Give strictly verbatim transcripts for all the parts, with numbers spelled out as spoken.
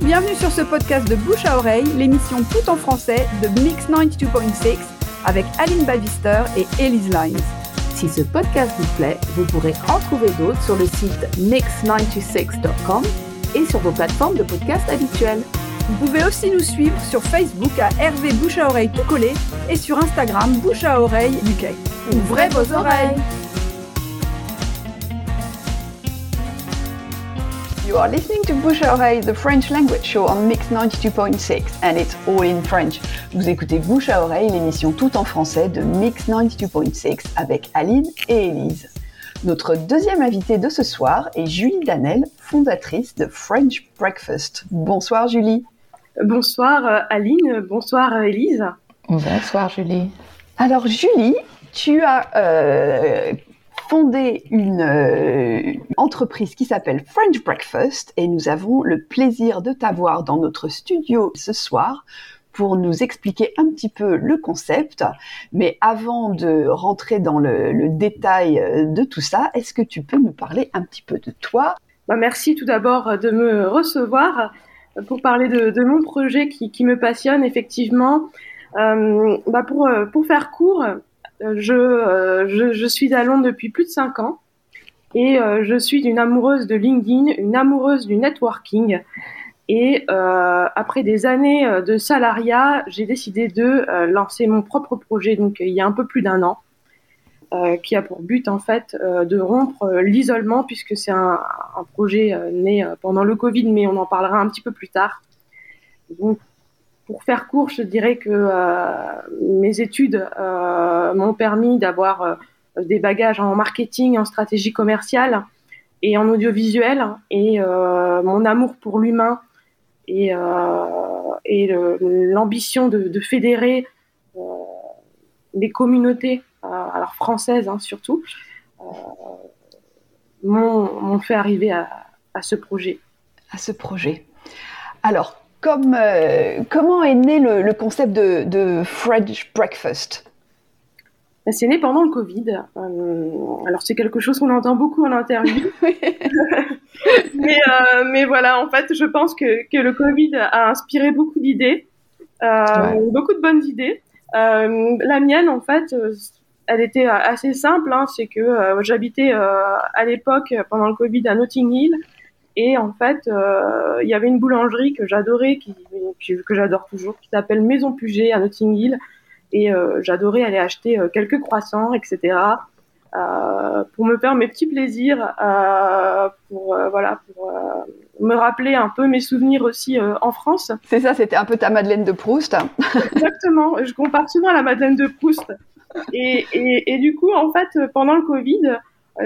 bienvenue sur ce podcast de Bouche à Oreille, l'émission tout en français de Mix quatre-vingt-deux point six avec Aline Bavister et Elise Lines. Si ce podcast vous plaît, vous pourrez en trouver d'autres sur le site mix quatre-vingt-six point com et sur vos plateformes de podcast habituelles. Vous pouvez aussi nous suivre sur Facebook à R V Bouche à Oreille tout collé et sur Instagram Bouche à Oreille U K. Ouvrez vos oreilles! You are listening to Bouche à Oreille, the French language show on Mix quatre-vingt-deux point six, and it's all in French. Vous écoutez Bouche à Oreille, l'émission tout en français de Mix quatre-vingt-deux point six avec Aline et Elise. Notre deuxième invitée de ce soir est Julie Danel, fondatrice de French Breakfast. Bonsoir Julie. Bonsoir Aline, bonsoir Elise. Bonsoir Julie. Alors Julie, tu as euh, fondé une euh, entreprise qui s'appelle French Breakfast et nous avons le plaisir de t'avoir dans notre studio ce soir pour nous expliquer un petit peu le concept. Mais avant de rentrer dans le, le détail de tout ça, est-ce que tu peux nous parler un petit peu de toi ? Bah, merci tout d'abord de me recevoir pour parler de, de mon projet qui, qui me passionne effectivement. Euh, bah pour, pour faire court, je, je, je suis à Londres depuis plus de cinq ans et euh, je suis une amoureuse de LinkedIn, une amoureuse du networking. Et euh, après des années de salariat, j'ai décidé de euh, lancer mon propre projet, donc il y a un peu plus d'un an, euh, qui a pour but en fait euh, de rompre euh, l'isolement, puisque c'est un, un projet euh, né euh, pendant le Covid, mais on en parlera un petit peu plus tard. Donc, pour faire court, je dirais que euh, mes études euh, m'ont permis d'avoir euh, des bagages en marketing, en stratégie commerciale et en audiovisuel, et euh, mon amour pour l'humain et, euh, et le, l'ambition de, de fédérer euh, les communautés, euh, alors françaises hein, surtout, euh, m'ont, m'ont fait arriver à, à ce projet. À ce projet. Alors, comme, euh, comment est né le, le concept de, de French Breakfast ? C'est né pendant le Covid. Euh, alors, c'est quelque chose qu'on entend beaucoup en interview. mais, euh, mais voilà, en fait, je pense que, que le Covid a inspiré beaucoup d'idées, euh, ouais. beaucoup de bonnes idées. Euh, la mienne, en fait, elle était assez simple. Hein, c'est que euh, j'habitais euh, à l'époque, pendant le Covid, à Notting Hill. Et en fait, euh, il y avait une boulangerie que j'adorais, qui, qui, que j'adore toujours, qui s'appelle Maison Puget à Notting Hill. Et euh, j'adorais aller acheter euh, quelques croissants, et cetera, euh, pour me faire mes petits plaisirs, euh, pour euh, voilà, pour euh, me rappeler un peu mes souvenirs aussi euh, en France. C'est ça, c'était un peu ta Madeleine de Proust. Exactement, je compare souvent à la Madeleine de Proust. Et, et, et du coup, en fait, pendant le Covid,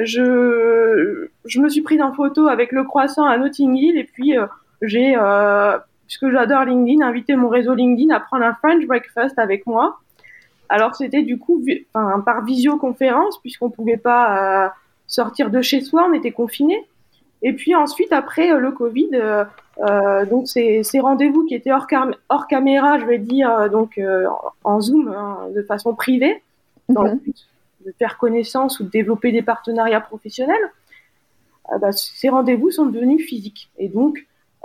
je je me suis prise en photo avec le croissant à Notting Hill et puis euh, j'ai, euh, puisque j'adore LinkedIn, invité mon réseau LinkedIn à prendre un French Breakfast avec moi. Alors c'était du coup enfin, par visioconférence puisqu'on pouvait pas euh, sortir de chez soi, on était confinés. Et puis ensuite après euh, le Covid, euh, euh, donc ces, ces rendez-vous qui étaient hors, cam- hors caméra, je vais dire euh, donc euh, en Zoom, hein, de façon privée, dans mm-hmm. le but de faire connaissance ou de développer des partenariats professionnels, euh, bah, ces rendez-vous sont devenus physiques. Et donc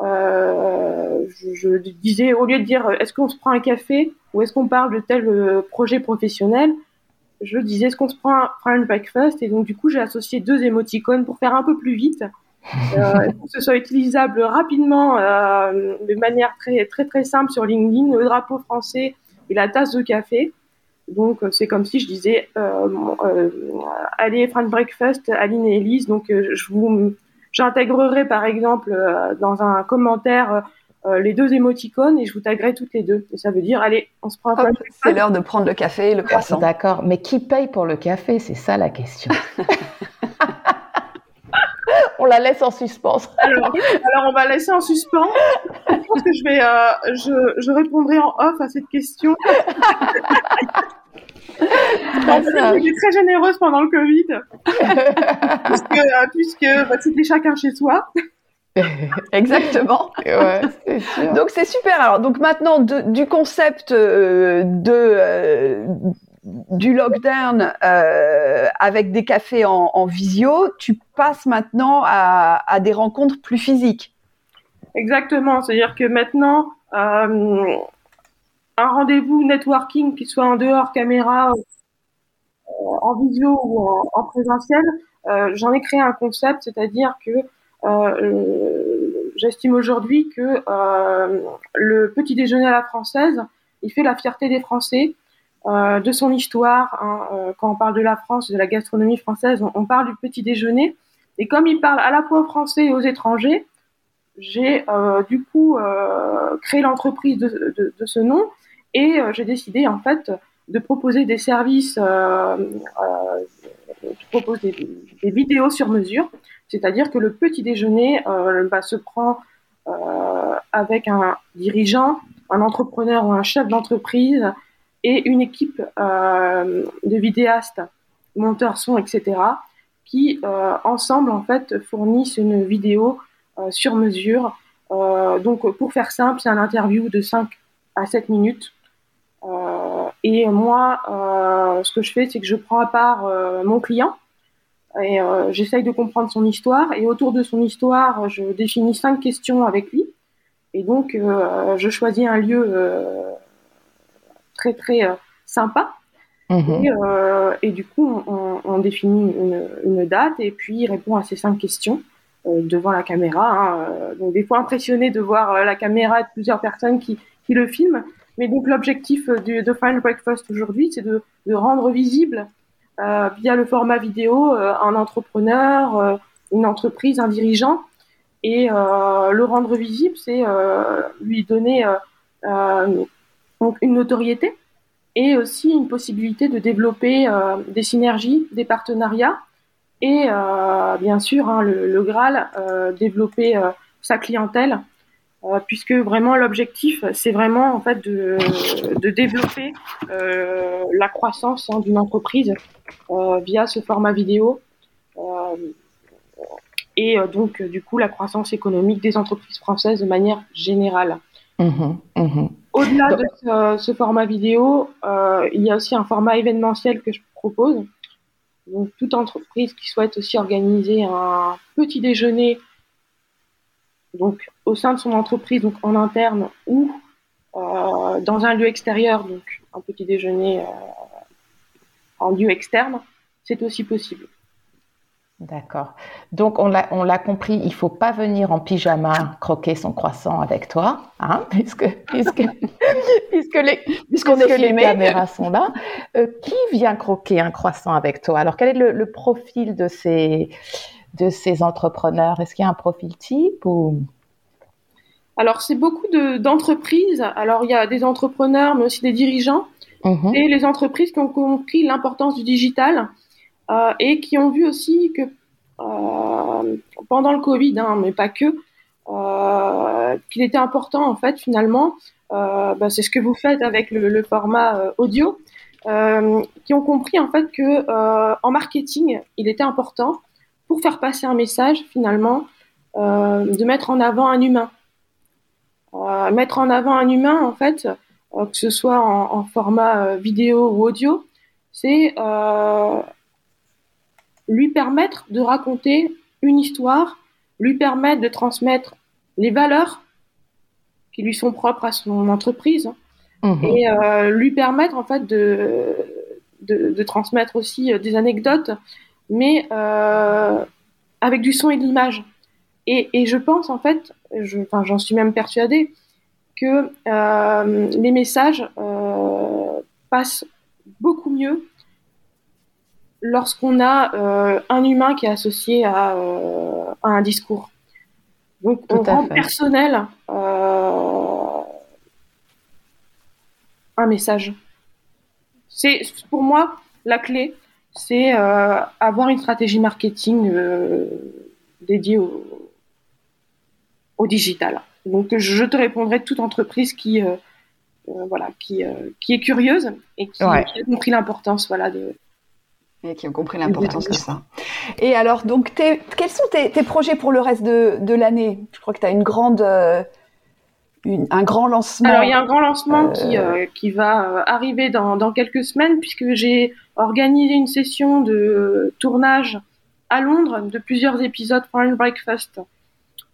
Euh, je, je disais, au lieu de dire est-ce qu'on se prend un café ou est-ce qu'on parle de tel euh, projet professionnel, je disais est-ce qu'on se prend un French Breakfast, et donc du coup j'ai associé deux émoticônes pour faire un peu plus vite, euh, pour que ce soit utilisable rapidement, euh, de manière très très très simple sur LinkedIn, le drapeau français et la tasse de café. Donc c'est comme si je disais euh, euh, allez French Breakfast, Aline et Elise, donc euh, je vous J'intégrerai par exemple euh, dans un commentaire euh, les deux émoticônes et je vous taguerai toutes les deux. Et ça veut dire, allez, on se prend un Hop, c'est l'heure de prendre le café et le croissant. D'accord, mais qui paye pour le café ? C'est ça la question. On la laisse en suspens. Alors, alors on va laisser en suspens. Je pense que je vais, euh, je, je répondrai en off à cette question. En fait, j'étais très généreuse pendant le Covid, puisque, euh, puisque bah, c'était chacun chez soi. Exactement. Ouais, c'est sûr. Donc c'est super. Alors donc maintenant de, du concept euh, de euh, du lockdown euh, avec des cafés en, en visio, tu passes maintenant à, à des rencontres plus physiques. Exactement, c'est-à-dire que maintenant, euh, un rendez-vous networking, qu'il soit en dehors caméra, euh, en vidéo ou en, en présentiel, euh, j'en ai créé un concept, c'est-à-dire que euh, j'estime aujourd'hui que euh, le petit déjeuner à la française, il fait la fierté des Français, euh, de son histoire. Hein, euh, quand on parle de la France, de la gastronomie française, on, on parle du petit déjeuner. Et comme il parle à la fois aux Français et aux étrangers, j'ai euh, du coup euh, créé l'entreprise de, de, de ce nom et euh, j'ai décidé en fait de proposer des services, euh, euh, je propose des, des vidéos sur mesure, c'est-à-dire que le petit déjeuner euh, bah, se prend euh, avec un dirigeant, un entrepreneur ou un chef d'entreprise et une équipe euh, de vidéastes, monteurs son, et cetera, qui euh, ensemble en fait fournissent une vidéo euh, sur mesure. Euh, donc pour faire simple, c'est un interview de cinq à sept minutes. Euh, et moi, euh, ce que je fais, c'est que je prends à part euh, mon client et euh, j'essaye de comprendre son histoire. Et autour de son histoire, je définis cinq questions avec lui. Et donc, euh, je choisis un lieu euh, très très euh, sympa. Mmh. Et, euh, et du coup, on, on définit une, une date et puis il répond à ces cinq questions euh, devant la caméra. Hein. Donc des fois impressionné de voir la caméra de plusieurs personnes qui, qui le filment. Mais donc l'objectif du, de French Breakfast aujourd'hui, c'est de, de rendre visible euh, via le format vidéo euh, un entrepreneur, euh, une entreprise, un dirigeant. Et euh, le rendre visible, c'est euh, lui donner euh, euh, donc une notoriété et aussi une possibilité de développer euh, des synergies, des partenariats et euh, bien sûr hein, le, le Graal, euh, développer euh, sa clientèle euh, puisque vraiment l'objectif c'est vraiment en fait de, de développer euh, la croissance hein, d'une entreprise euh, via ce format vidéo euh, et euh, donc du coup la croissance économique des entreprises françaises de manière générale. Mmh, mmh. Au-delà Donc, de ce, ce format vidéo, euh, il y a aussi un format événementiel que je propose. Donc, toute entreprise qui souhaite aussi organiser un petit déjeuner, donc au sein de son entreprise, donc en interne ou euh, dans un lieu extérieur, donc un petit déjeuner euh, en lieu externe, c'est aussi possible. D'accord. Donc, on l'a, on l'a compris, il ne faut pas venir en pyjama croquer son croissant avec toi, hein, puisque, puisque, puisque les, Puisqu'on puisque est les filmé. caméras sont là. Euh, qui vient croquer un croissant avec toi? Alors, quel est le, le profil de ces, de ces entrepreneurs? Est-ce qu'il y a un profil type ou... Alors, c'est beaucoup de, d'entreprises. Alors, il y a des entrepreneurs, mais aussi des dirigeants. Mmh. Et les entreprises qui ont compris l'importance du digital. Euh, et qui ont vu aussi que euh, pendant le Covid, hein, mais pas que, euh, qu'il était important en fait finalement, euh, bah, c'est ce que vous faites avec le, le format euh, audio, euh, qui ont compris en fait que euh, en marketing, il était important pour faire passer un message finalement euh, de mettre en avant un humain, euh, mettre en avant un humain en fait, euh, que ce soit en, en format euh, vidéo ou audio, c'est euh, lui permettre de raconter une histoire, lui permettre de transmettre les valeurs qui lui sont propres à son entreprise mmh. et euh, lui permettre en fait de, de, de transmettre aussi des anecdotes, mais euh, avec du son et de l'image. Et, et je pense en fait, je, enfin, j'en suis même persuadée, que euh, les messages euh, passent beaucoup mieux lorsqu'on a euh, un humain qui est associé à, euh, à un discours. Donc, Tout on rend fait. personnel euh, un message. C'est, pour moi, la clé, c'est euh, avoir une stratégie marketing euh, dédiée au, au digital. Donc, je te répondrai de toute entreprise qui, euh, euh, voilà, qui, euh, qui est curieuse et qui, ouais. qui a compris l'importance voilà, de... Et qui ont compris l'importance de ça. Et alors, donc, t'es, quels sont tes, tes projets pour le reste de, de l'année? Je crois que tu as une grande, euh, une, un grand lancement. Alors, il y a un grand lancement euh... qui, euh, qui va arriver dans, dans quelques semaines, puisque j'ai organisé une session de tournage à Londres de plusieurs épisodes French Breakfast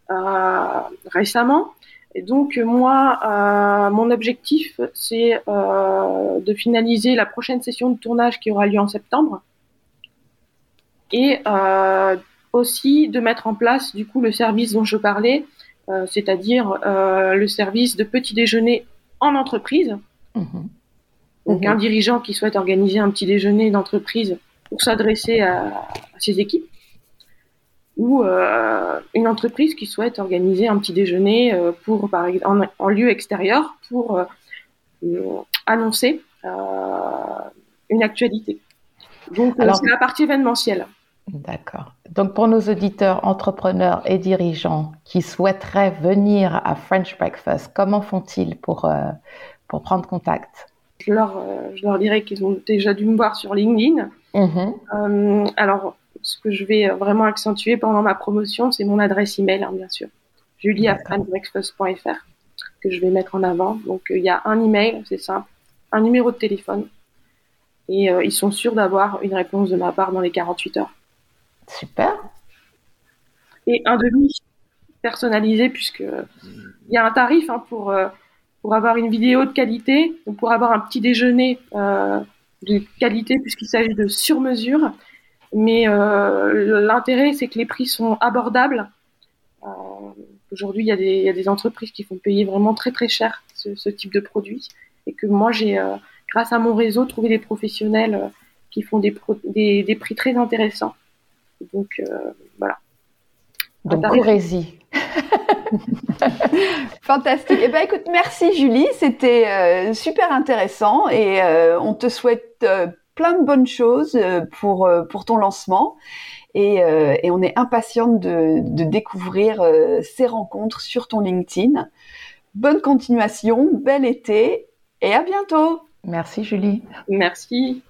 euh, récemment. Et donc moi, euh, mon objectif, c'est euh, de finaliser la prochaine session de tournage qui aura lieu en septembre, et euh, aussi de mettre en place du coup le service dont je parlais, euh, c'est-à-dire euh, le service de petit déjeuner en entreprise. Mmh. Donc mmh. un dirigeant qui souhaite organiser un petit déjeuner d'entreprise pour s'adresser à, à ses équipes, ou euh, une entreprise qui souhaite organiser un petit déjeuner euh, pour, par exemple, en, en lieu extérieur pour euh, euh, annoncer euh, une actualité. Donc, alors, c'est la partie événementielle. D'accord. Donc, pour nos auditeurs, entrepreneurs et dirigeants qui souhaiteraient venir à French Breakfast, comment font-ils pour, euh, pour prendre contact ? je leur, euh, je leur dirais qu'ils ont déjà dû me voir sur LinkedIn. Mmh. Euh, alors, ce que je vais vraiment accentuer pendant ma promotion, c'est mon adresse email, hein, bien sûr. julie arobase french breakfast point f r que je vais mettre en avant. Donc, il euh, y a un email, c'est simple, un numéro de téléphone, et euh, ils sont sûrs d'avoir une réponse de ma part dans les quarante-huit heures. Super. Et un devis personnalisé, puisque il y a un tarif hein, pour euh, pour avoir une vidéo de qualité, donc pour avoir un petit déjeuner euh, de qualité, puisqu'il s'agit de sur-mesure. Mais euh, l'intérêt, c'est que les prix sont abordables. Euh, aujourd'hui, il y a des, il y a des entreprises qui font payer vraiment très très cher ce, ce type de produit, et que moi, j'ai, euh, grâce à mon réseau, trouvé des professionnels euh, qui font des, pro- des, des prix très intéressants. Donc euh, voilà. Donc courez-y. Fantastique. Eh ben, écoute, merci Julie, c'était euh, super intéressant, et euh, on te souhaite euh, plein de bonnes choses pour, pour ton lancement, et, euh, et on est impatiente de, de découvrir euh, ces rencontres sur ton LinkedIn. Bonne continuation, bel été, et à bientôt. Merci Julie. Merci.